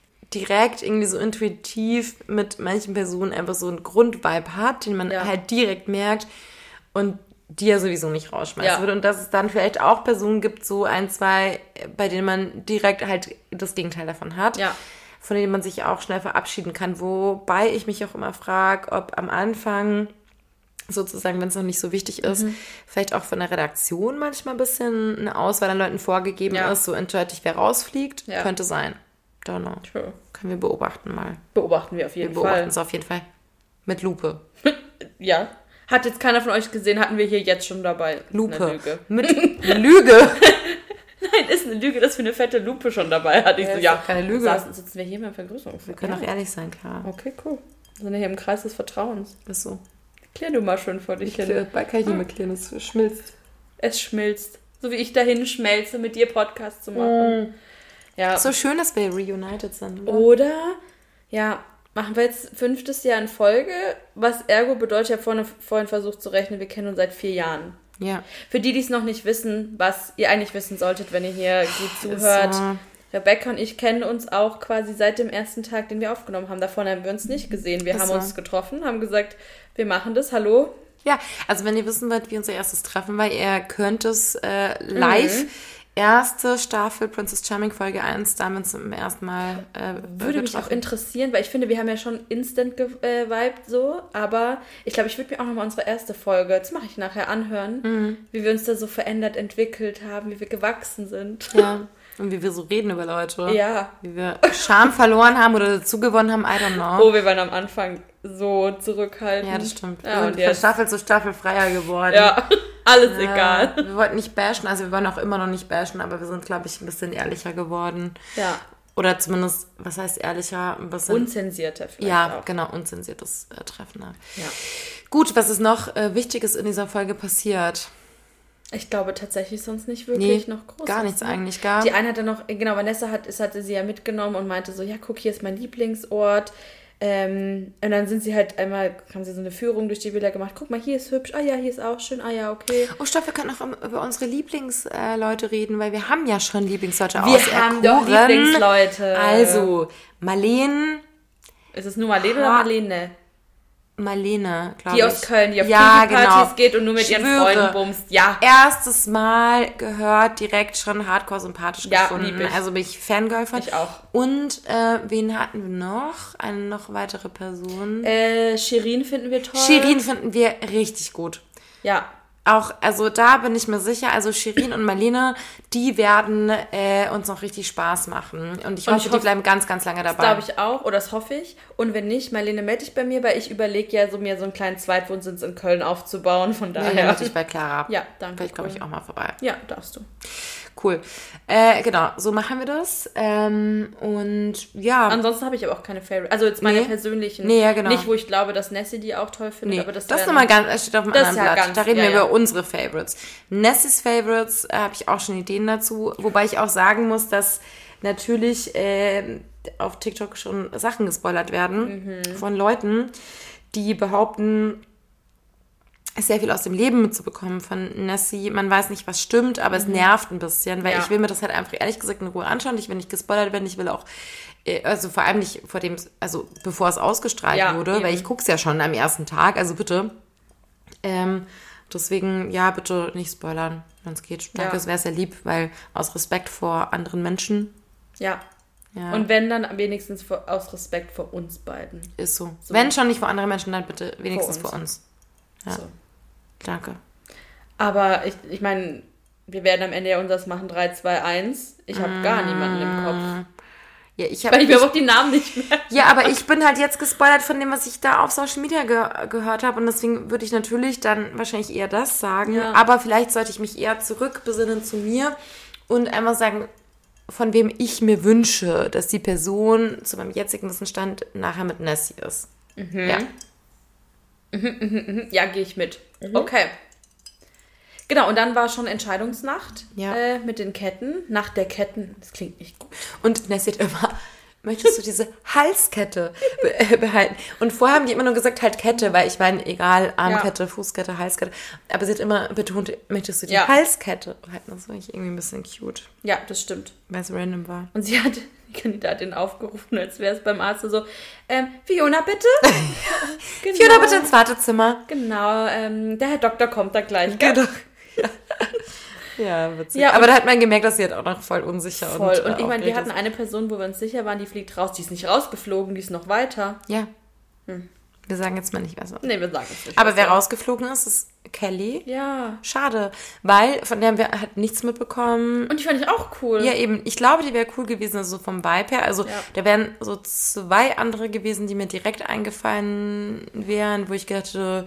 direkt irgendwie so intuitiv mit manchen Personen einfach so einen Grundvibe hat, den man Ja. halt direkt merkt und die ja sowieso nicht rausschmeißen Ja. würde. Und dass es dann vielleicht auch Personen gibt, so ein, zwei, bei denen man direkt halt das Gegenteil davon hat. Ja. Von denen man sich auch schnell verabschieden kann. Wobei ich mich auch immer frage, ob am Anfang sozusagen, wenn es noch nicht so wichtig ist, Mhm. vielleicht auch von der Redaktion manchmal ein bisschen eine Auswahl an Leuten vorgegeben Ja. ist, so eindeutig wer rausfliegt. Ja. Könnte sein. Don't know. True. Können wir beobachten mal. Beobachten wir auf Wir jeden beobachten Fall. es auf jeden Fall. Mit Lupe. Ja. Hat jetzt keiner von euch gesehen, hatten wir hier jetzt schon dabei. Ist Eine Lupe. Lüge. Mit Lüge. Nein, ist eine Lüge, dass wir eine fette Lupe schon dabei hatten. Ich Ja, so, ist ja, doch keine Lüge. Saßen, sitzen wir hier beim Vergrößerungsfilm. Wir können auch ehrlich sein, klar. Okay, cool. Wir sind ja hier im Kreis des Vertrauens. Ist so. Klär du mal schön vor dich hin. Bei kann ich nicht mehr klären, es schmilzt. Es schmilzt. So wie ich dahin schmelze, mit dir Podcast zu machen. Ja. So schön, dass wir reunited sind. Oder? Oder, ja, machen wir jetzt fünftes Jahr in Folge, was ergo bedeutet, ich habe vorhin, vorhin versucht zu rechnen, wir kennen uns seit vier Jahren. Ja. Für die, die es noch nicht wissen, was ihr eigentlich wissen solltet, wenn ihr hier gut zuhört. So. Rebecca und ich kennen uns auch quasi seit dem ersten Tag, den wir aufgenommen haben. Davon haben wir uns nicht gesehen. Wir Ist haben so. uns getroffen, haben gesagt, wir machen das, hallo. Ja, also wenn ihr wissen wollt, wie unser erstes Treffen war, ihr könnt es äh, live, mhm. erste Staffel Princess Charming Folge eins, da haben wir uns zum ersten Mal äh, Würde mich auch interessieren, weil ich finde, wir haben ja schon instant gewiped äh, so, aber ich glaube, ich würde mir auch nochmal unsere erste Folge, das mache ich nachher, anhören, mhm. wie wir uns da so verändert, entwickelt haben, wie wir gewachsen sind. Ja. Und wie wir so reden über Leute. Ja. Wie wir Charme verloren haben oder dazu gewonnen haben, I don't know. Oh, wir waren am Anfang so zurückhaltend. Ja, das stimmt. Ja, wir und sind jetzt? von Staffel zu Staffel freier geworden. Ja, alles ja, egal. Wir wollten nicht bashen, also wir wollen auch immer noch nicht bashen, aber wir sind, glaube ich, ein bisschen ehrlicher geworden. Ja. Oder zumindest, was heißt ehrlicher? Ein bisschen unzensierter vielleicht Ja, auch. genau, unzensiertes äh, Treffen. Ja. Gut, was ist noch äh, Wichtiges in dieser Folge passiert? Ich glaube tatsächlich sonst nicht wirklich nee, noch groß. gar nichts eigentlich, gar. Die eine hat dann noch, genau, Vanessa hat, es hatte sie ja mitgenommen und meinte so, ja, guck, hier ist mein Lieblingsort. Ähm, und dann sind sie halt einmal, haben sie so eine Führung durch die Villa gemacht. Guck mal, hier ist hübsch. Ah ja, hier ist auch schön. Ah ja, okay. Oh, stopp, wir können noch über unsere Lieblingsleute reden, weil wir haben ja schon Lieblingsleute Wir auserkoren. haben doch Lieblingsleute. Also, Marlene. Ist es nur Marlene oder Marlene? Marlene, glaube ich. Die aus Köln, die auf ja, Kinky-Partys genau. geht und nur mit ich ihren schwöre, Freunden bumst. Ja. Erstes Mal gehört, direkt schon hardcore sympathisch ja, gefunden. Lieb ich. Also bin ich Fangirl von. Ich auch. Und äh, wen hatten wir noch? Eine noch weitere Person. Äh, Shirin finden wir toll. Shirin finden wir richtig gut. Ja. Auch, also da bin ich mir sicher, also Shirin und Marlene, die werden äh, uns noch richtig Spaß machen. Und ich Und hoffe, ich die hoffe, bleiben ganz, ganz lange dabei. Das glaube ich auch, oder das hoffe ich. Und wenn nicht, Marlene, melde dich bei mir, weil ich überlege ja, so mir so einen kleinen Zweitwohnsitz in Köln aufzubauen. Von daher. Ja, melde dich bei Clara. Ja, danke. Vielleicht komme ich auch mal vorbei. Ja, darfst du. Cool. Äh, genau, so machen wir das. Ähm, und ja. Ansonsten habe ich aber auch keine Favorite. Also jetzt meine nee. persönlichen. Nee, ja, genau. Nicht, wo ich glaube, dass Nessie die auch toll findet, Nee, aber das das ist wären- nochmal ganz, das steht auf dem Das anderen ja Blatt. ganz- da reden ja, wir ja. über unsere Favorites. Nessies Favorites äh, habe ich auch schon Ideen dazu, wobei ich auch sagen muss, dass natürlich äh, auf TikTok schon Sachen gespoilert werden Mhm. von Leuten, die behaupten, sehr viel aus dem Leben mitzubekommen von Nessie. Man weiß nicht, was stimmt, aber es nervt ein bisschen, weil Ja. ich will mir das halt einfach ehrlich gesagt in Ruhe anschauen. Ich will nicht gespoilert werden, ich will auch, äh, also vor allem nicht vor dem, also bevor es ausgestrahlt Ja, wurde, eben. weil ich gucke es ja schon am ersten Tag, also bitte. Ähm, deswegen, ja, bitte nicht spoilern, wenn es geht. Danke, Ja. es wäre sehr lieb, weil aus Respekt vor anderen Menschen. Ja. Ja, Und wenn, dann wenigstens vor, aus Respekt vor uns beiden. ist so. So. Wenn schon nicht vor anderen Menschen, dann bitte wenigstens Vor vor uns. uns. Ja, So. danke. Aber ich, ich meine, wir werden am Ende ja unseres machen drei, zwei, eins. Ich habe gar niemanden im Kopf. Ja, ich Weil habe ich mir aber auch die Namen nicht mehr. Ja, aber ich bin halt jetzt gespoilert von dem, was ich da auf Social Media ge- gehört habe. Und deswegen würde ich natürlich dann wahrscheinlich eher das sagen. Ja. Aber vielleicht sollte ich mich eher zurückbesinnen zu mir und einmal sagen, von wem ich mir wünsche, dass die Person zu meinem jetzigen Wissensstand nachher mit Nessie ist. Ja. Ja, gehe ich mit. Okay. Genau, und dann war schon Entscheidungsnacht Ja. äh, mit den Ketten. Nacht der Ketten, das klingt nicht gut. Und Nessie hat immer, möchtest du diese Halskette be äh, behalten? Und vorher haben die immer nur gesagt, halt Kette, weil ich meine, egal, Armkette, Fußkette, Halskette. Aber sie hat immer betont, möchtest du die Ja. Halskette behalten? Das fand ich irgendwie ein bisschen cute, Ja, das stimmt. weil es random war. Und sie hat die Kandidatin aufgerufen, als wäre es beim Arzt so, ähm, Fiona, bitte? Genau. Fiona, bitte ins Wartezimmer. Genau, ähm, der Herr Doktor kommt da gleich. Gell? Genau. Ja, witzig. Ja, aber und- da hat man gemerkt, dass sie halt auch noch voll unsicher Voll. und Und, äh, ich meine, wir aufgeregt hatten eine Person, wo wir uns sicher waren, die fliegt raus. Die ist nicht rausgeflogen, die ist noch weiter. ist. Ja. Wir sagen jetzt mal nicht, wer es war. Nee, wir sagen es nicht. Aber was wer war. rausgeflogen ist, ist Kelly. Ja. Schade, weil von der haben wir halt nichts mitbekommen. Und die fand ich auch cool. Ja, eben. Ich glaube, die wäre cool gewesen, also so vom Vibe her. Also, Ja. da wären so zwei andere gewesen, die mir direkt eingefallen wären, wo ich gedacht hätte,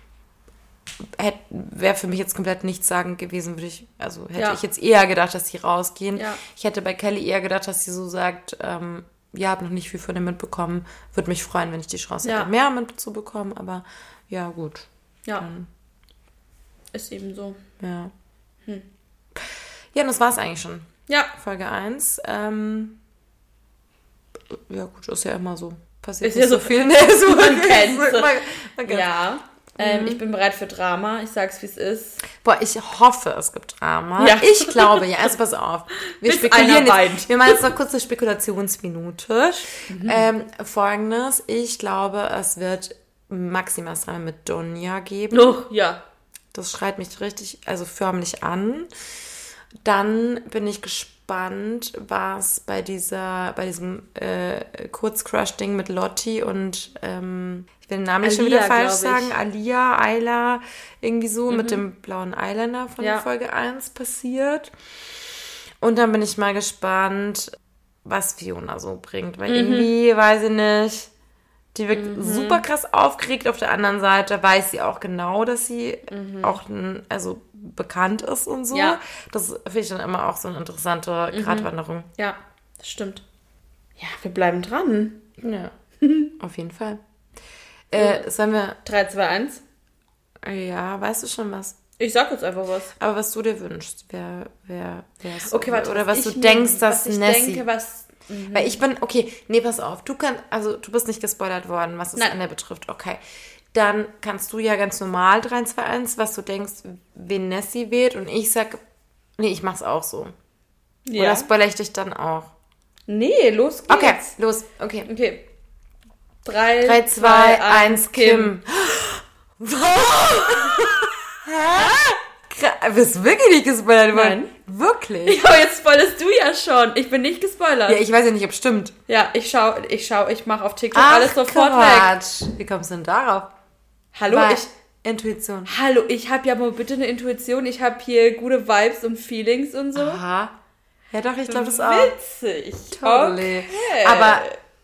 wäre für mich jetzt komplett nichtssagend gewesen, würde ich, also hätte Ja. ich jetzt eher gedacht, dass die rausgehen. Ja. Ich hätte bei Kelly eher gedacht, dass sie so sagt, ähm, ja, habe noch nicht viel von dem mitbekommen. Würde mich freuen, wenn ich die Chance Ja. hätte, mehr mitzubekommen, aber ja, gut. Ja. Dann, Ist eben so. ja. Ja, und das war es eigentlich schon. Ja. Folge eins. Ähm, ja, gut, ist ja immer so. passiert Ist nicht ja so so- viel. Nee, so Man kennt's. Man, man kennt's. Ja. Ähm, ich bin bereit für Drama. Ich sag's, wie es ist. Boah, ich hoffe, es gibt Drama. Ja. Ich glaube, ja. Also pass auf. Wir Bis spekulieren einer jetzt. weint. Wir machen jetzt noch kurz eine Spekulationsminute. Mhm. Ähm, Folgendes. Ich glaube, es wird maximal Drama mit Donja geben. Oh, ja. Das schreit mich richtig, also förmlich an. Dann bin ich gespannt, was bei dieser, bei diesem äh, Kurzcrush-Ding mit Lotti und ähm, ich will den Namen nicht schon Alia, wieder falsch glaub ich. sagen, Alia, Ayla, irgendwie so mit dem blauen Eyeliner von Ja. Folge eins passiert. Und dann bin ich mal gespannt, was Fiona so bringt, weil irgendwie, weiß ich nicht, die wirkt super krass aufgeregt. Auf der anderen Seite weiß sie auch genau, dass sie auch n- also bekannt ist und so. Ja. Das finde ich dann immer auch so eine interessante Gratwanderung. Ja, das stimmt. Ja, wir bleiben dran. Ja, auf jeden Fall. Äh, sollen wir, drei, zwei, eins. ja, weißt du schon was? Ich sag jetzt einfach was. Aber was du dir wünschst, wer, wer, wer ist Okay, warte. oder was ich du nehm- denkst, dass was ich Nessie... denke, was... Weil ich bin, okay, nee, pass auf, du kannst, also du bist nicht gespoilert worden, was das Nein. Ende betrifft, okay. Dann kannst du ja ganz normal drei, zwei, eins, was du denkst, wen Nessie wählt und ich sag, nee, ich mach's auch so. Ja. Oder spoilere ich dich dann auch? Nee, los geht's. Okay, los, okay. Okay. drei, drei, zwei, eins, Kim. Hä? Bist du wirklich nicht gespoilert worden? Nein. Wirklich? Ja, jetzt spoilerst du ja schon. Ich bin nicht gespoilert. Ja, ich weiß ja nicht, ob es stimmt. Ja, ich schau, ich schau, ich mache auf TikTok alles sofort weg. Quatsch. Wie kommst du denn darauf? Hallo, Weil- ich, Intuition. hallo, ich habe ja mal bitte eine Intuition. Ich habe hier gute Vibes und Feelings und so. Aha. Ja doch, ich glaube das auch. Witzig. Totally. Okay. Aber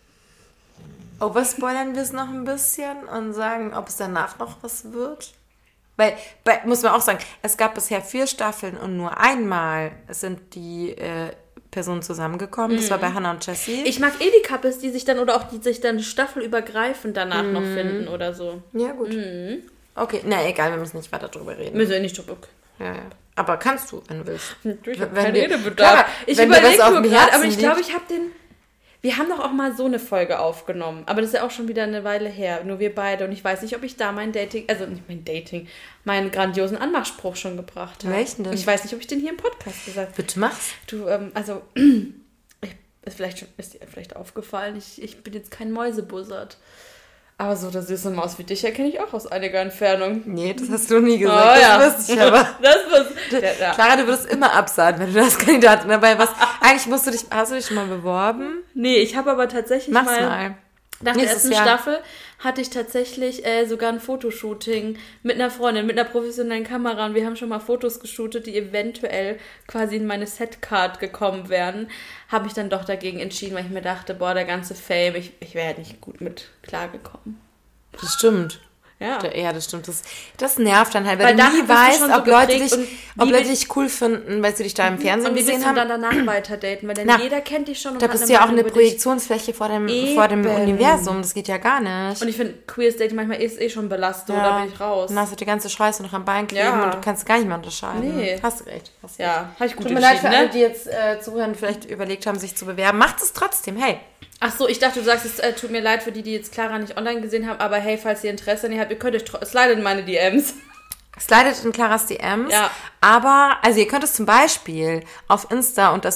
overspoilern wir es noch ein bisschen und sagen, ob es danach noch was wird? Weil, bei, muss man auch sagen, es gab bisher vier Staffeln und nur einmal sind die äh, Personen zusammengekommen. Das war bei Hannah und Jessie. Ich mag eh die Couples, die sich dann oder auch die sich dann staffelübergreifend danach noch finden oder so. ja, gut. Okay, na egal, wir müssen nicht weiter drüber reden. Müssen wir nicht drüber. Ja, ja. Aber kannst du, wenn du willst. Ich habe Wenn keinen wir- Redebedarf. Klar, Ich wenn dir überlege was auf nur dem gerade, Herzen aber ich glaube, liegt. ich habe den... Wir haben doch auch mal so eine Folge aufgenommen, aber das ist ja auch schon wieder eine Weile her, nur wir beide. Und ich weiß nicht, ob ich da mein Dating, also nicht mein Dating, meinen grandiosen Anmachspruch schon gebracht habe. Welchen denn? Ich weiß nicht, ob ich den hier im Podcast gesagt habe. Bitte mach's. Du, ähm, also, ich, ist, vielleicht schon, ist dir vielleicht aufgefallen, ich, ich bin jetzt kein Mäusebussard. Aber so eine süße Maus wie dich erkenne ich auch aus einiger Entfernung. Nee, das hast du nie gesagt. Oh, das ja. wusste ich aber. Das was, ja, ja. Clara, du würdest immer absagen, wenn du das Kandidaten dabei warst. Eigentlich musst du dich, hast du dich schon mal beworben? Nee, ich habe aber tatsächlich Mach's mal... mal. Nach der Nächstes ersten Jahr. Staffel hatte ich tatsächlich äh, sogar ein Fotoshooting mit einer Freundin, mit einer professionellen Kamera. Und wir haben schon mal Fotos geshootet, die eventuell quasi in meine Setcard gekommen wären. Habe ich dann doch dagegen entschieden, weil ich mir dachte, boah, der ganze Fame, ich, ich wäre nicht gut mit klargekommen. Das stimmt. Ja. Ja, das stimmt. Das, das nervt dann halt, weil, Weil du dann nie bist du weißt, schon so ob, Leute geprägt dich, und ob wie Leute will- dich cool finden, weil sie dich da im Fernsehen Und wie willst gesehen du haben. dann danach weiter daten? Weil dann Na, jeder kennt dich schon und Da hat bist eine du ja auch Meinung eine über dich. Projektionsfläche vor dem, vor dem Eben. Universum. Das geht ja gar nicht. Und ich finde, queers Dating manchmal ist eh schon belastet, Ja. da bin ich raus. Dann hast du die ganze Scheiße noch am Bein kleben Ja. und du kannst gar nicht mehr unterscheiden. Nee. Hast du recht. Hast Ja, habe ich gut Tut mir leid entschieden, für alle, ne? die jetzt äh, zuhören, vielleicht überlegt haben, sich zu bewerben. Macht es trotzdem, hey. Ach so, ich dachte, du sagst, es äh, tut mir leid für die, die jetzt Clara nicht online gesehen haben, aber hey, falls ihr Interesse an ihr habt, ihr könnt euch tro- slide in meine D Ms. Slidet in Claras D Ms. Ja. Aber, also ihr könnt es zum Beispiel auf Insta unter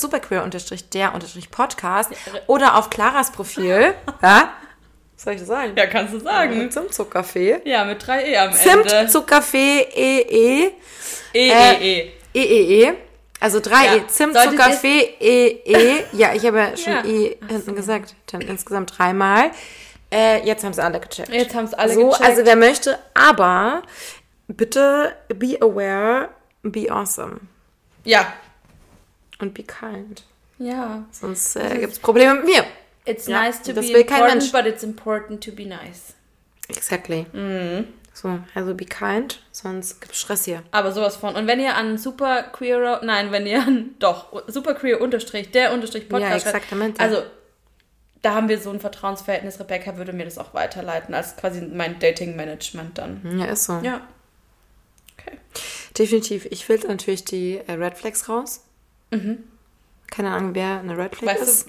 superqueer-der-podcast oder auf Claras Profil, ja, was soll ich sagen? Ja, kannst du sagen. Zimtzuckerfee. Ja, mit drei E am Ende. Zimtzuckerfee E E. E, Äh, E, E. E E E. Also drei Ja. E. Zimtzuckerfee E E. Ja, ich habe ja schon Ja. E hinten gesagt. Dann insgesamt dreimal. Äh, jetzt haben sie alle gecheckt. Jetzt haben es alle so, gecheckt. also wer möchte, aber bitte be aware, be awesome Ja. und be kind. Ja. Sonst äh, gibt es Probleme mit mir. It's Ja, nice to das be will kein important, Mensch. but it's important to be nice. Exactly. Mhm. So, also be kind, sonst gibt es Stress hier. Aber sowas von. Und wenn ihr an superqueer, nein, wenn ihr an, doch, superqueer unterstrich, der unterstrich Ja, Podcast hört, exaktamente. also da haben wir so ein Vertrauensverhältnis. Rebecca würde mir das auch weiterleiten, als quasi mein Dating-Management dann. Ja, ist so. Ja. Okay. Definitiv. Ich filter natürlich die äh, Red Flags raus. Mhm. Keine Ahnung, wer eine Red Flag ist. Weißt du, wer,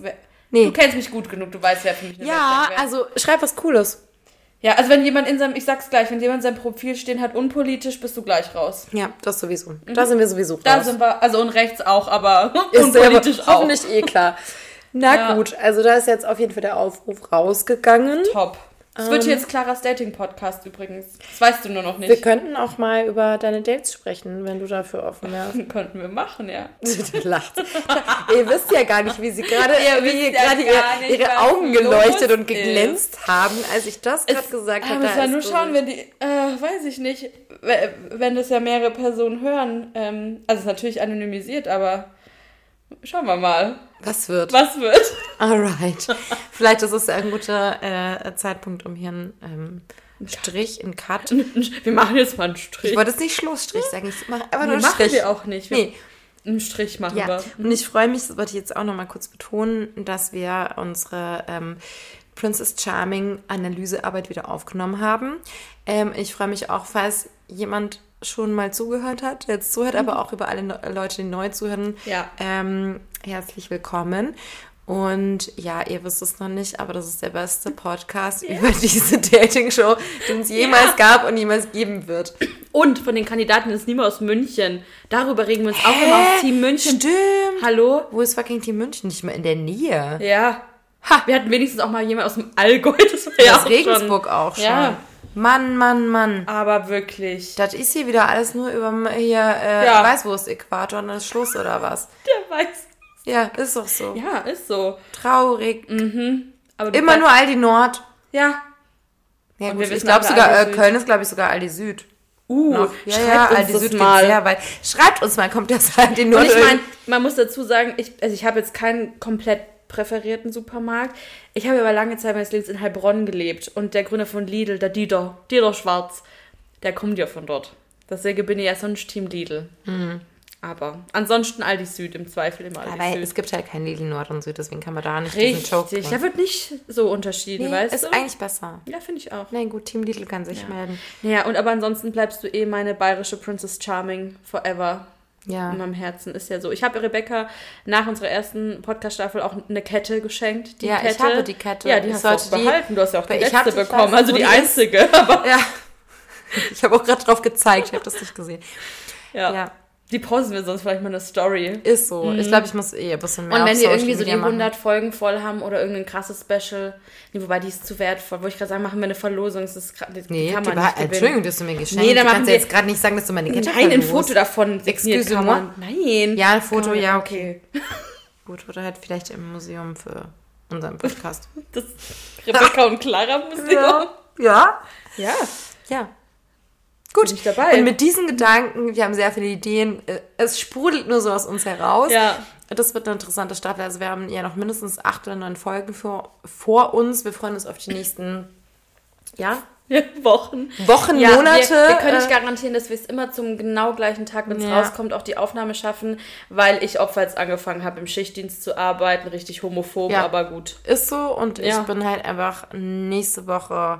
Nee. Du kennst mich gut genug, du weißt, wer für mich eine Ja, Red Flag wäre. also schreib was Cooles. Ja, also wenn jemand in seinem, ich sag's gleich, wenn jemand in seinem Profil stehen hat, unpolitisch, bist du gleich raus. Ja, das sowieso. Da sind wir sowieso raus. Da sind wir, also und rechts auch, aber Ist unpolitisch aber auch. hoffentlich eh klar. Na Ja. gut, also da ist jetzt auf jeden Fall der Aufruf rausgegangen. Top. Es wird jetzt Claras Dating-Podcast übrigens. Das weißt du nur noch Wir nicht. könnten auch mal über deine Dates sprechen, wenn du dafür offen wärst. Könnten wir machen, ja. Du lachst. Ihr wisst ja gar nicht, wie sie gerade, Ihr wie wisst ihr ja gerade gar ihr, nicht, ihre was Augen los geleuchtet und ist. geglänzt haben, als ich das gerade gesagt Aber habe. es da war nur ist so- schauen, wenn die, äh, weiß ich nicht, w- wenn das ja mehrere Personen hören. Ähm, also es ist natürlich anonymisiert, aber schauen wir mal, Was wird? was wird. Alright. Vielleicht ist es ja ein guter äh, Zeitpunkt, um hier einen ähm, Strich, einen Cut. Wir machen jetzt mal einen Strich. Ich wollte jetzt nicht Schlussstrich sagen, ich mache einfach nur Nee, einen machen Strich. wir auch nicht. Wir Nee. Einen Strich machen Ja, wir. und ich freue mich, das wollte ich jetzt auch nochmal kurz betonen, dass wir unsere ähm, Princess Charming Analysearbeit wieder aufgenommen haben. Ähm, ich freue mich auch, falls jemand schon mal zugehört hat, der jetzt zuhört, aber auch über alle no- Leute, die neu zuhören. Ja. Ähm, herzlich willkommen. Und ja, ihr wisst es noch nicht, aber das ist der beste Podcast über diese Dating-Show, den es jemals gab und jemals geben wird. Und von den Kandidaten ist niemand aus München. Darüber regen wir uns auch immer auf Team München. Stimmt. Hallo? Wo ist fucking Team München? Nicht mal in der Nähe. Ja. Ha. Wir hatten wenigstens auch mal jemand aus dem Allgäu. Das war ja Das auch Regensburg auch schon. Ja. Mann, Mann, Mann. Aber wirklich. Das ist hier wieder alles nur über hier äh, Ja. Weißwurst-Äquator und dann ist Schluss oder was? Der weiß. Ja, ist doch so. Ja, ist so. Traurig. Aber du Immer weißt- nur Aldi Nord. Ja. Ja, Und gut, wir ich wissen glaube alle sogar, Aldi äh, Süd. Köln ist glaube ich sogar Aldi Süd. Uh, Noch. Ja, schreibt ja, uns Aldi das Süd mal. geht sehr weit. Schreibt uns mal, kommt das Aldi Nord? Und ich irgendwie- meine, man muss dazu sagen, ich, also ich habe jetzt keinen komplett präferierten Supermarkt. Ich habe aber lange Zeit meines Lebens in Heilbronn gelebt. Und der Gründer von Lidl, der Dieter, Dieter Schwarz, der kommt ja von dort. Deswegen bin ich ja sonst Team Lidl. Aber ansonsten Aldi Süd, im Zweifel immer Aldi Aber Süd. es gibt halt kein Lidl Nord und Süd, deswegen kann man da nicht diesen Joke Richtig, bringen. da wird nicht so unterschieden, Nee, weißt ist du? eigentlich besser. Ja, finde ich auch. Na gut, Team Lidl kann sich melden. Ja, und aber ansonsten bleibst du eh meine bayerische Princess Charming forever. Ja. In meinem Herzen ist ja so. Ich habe Rebecca nach unserer ersten Podcast-Staffel auch eine Kette geschenkt. Die Ja, ich Kette. habe die Kette. Ja, die Ich hast du auch sollte die- behalten. Du hast ja auch die Ich hab letzte die- ich bekommen, weiß, also wo die die ist. einzige. Aber Ja. Ich habe auch gerade drauf gezeigt, ich habe das nicht gesehen. ja. Ja. Die posten wir sonst vielleicht mal eine Story. Ist so. Ich glaube, ich muss eh ein bisschen mehr Und wenn auf wir Social irgendwie so die Media machen. hundert Folgen voll haben oder irgendein krasses Special, nee, wobei die ist zu wertvoll. Wo ich gerade sagen, machen wir eine Verlosung, das ist gra- die Nee, kann die man war, nicht gewinnen. Entschuldigung, das hast du mir geschenkt. Nee, dann du machen kannst wir- ja jetzt gerade nicht sagen, dass du meine Kette Nein, ein verlost. Foto davon signiert kann Excuse-moi? man. Nein. Ja, ein Foto, Kann man- ja, okay. Gut, oder halt vielleicht im Museum für unseren Podcast. Das Rebecca und Clara Museum. Ja. Ja. Ja. Gut. Bin ich dabei. Und mit diesen Gedanken, wir haben sehr viele Ideen, äh, es sprudelt nur so aus uns heraus. Ja. Das wird eine interessante Staffel. Also wir haben ja noch mindestens acht oder neun Folgen vor, vor uns. Wir freuen uns auf die nächsten ja, Wochen. Wochen, Ja, Monate. Wir, wir können nicht äh, garantieren, dass wir es immer zum genau gleichen Tag, wenn es Ja. rauskommt, auch die Aufnahme schaffen, weil ich oftmals angefangen habe, im Schichtdienst zu arbeiten. Richtig homophob, Ja. aber gut. Ist so und ich Ja. bin halt einfach nächste Woche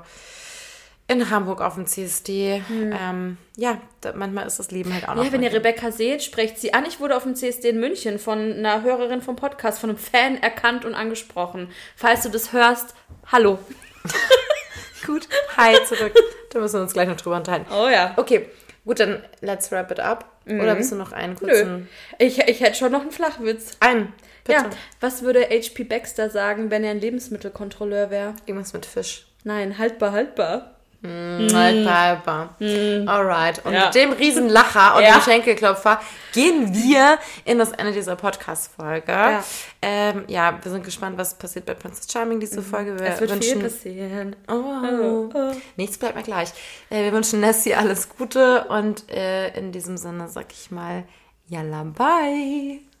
in Hamburg auf dem C S D. Ähm, ja, da, manchmal ist das Leben halt auch noch. Ja, wenn ihr manchmal- Rebecca seht, sprecht sie an. Ich wurde auf dem C S D in München von einer Hörerin vom Podcast, von einem Fan erkannt und angesprochen. Falls du das hörst, hallo. Gut, hi zurück. Da müssen wir uns gleich noch drüber unterhalten. Oh ja. Okay, gut, dann let's wrap it up. Oder willst du noch einen Nö. kurzen... Ich, ich hätte schon noch einen Flachwitz. Einen, bitte. Ja, was würde H P Baxter sagen, wenn er ein Lebensmittelkontrolleur wäre? Irgendwas mit Fisch. Nein, haltbar, haltbar. Haltbar, haltbar. Alright. Und Ja. mit dem riesen Lacher und Ja. dem Schenkelklopfer gehen wir in das Ende dieser Podcast-Folge. Ja. Ähm, ja, wir sind gespannt, was passiert bei Princess Charming diese Folge. Wir Es wird wünschen, viel passieren. Oh, Oh. nichts bleibt mir gleich. Äh, wir wünschen Nessie alles Gute und äh, in diesem Sinne sag ich mal, yalla, bye.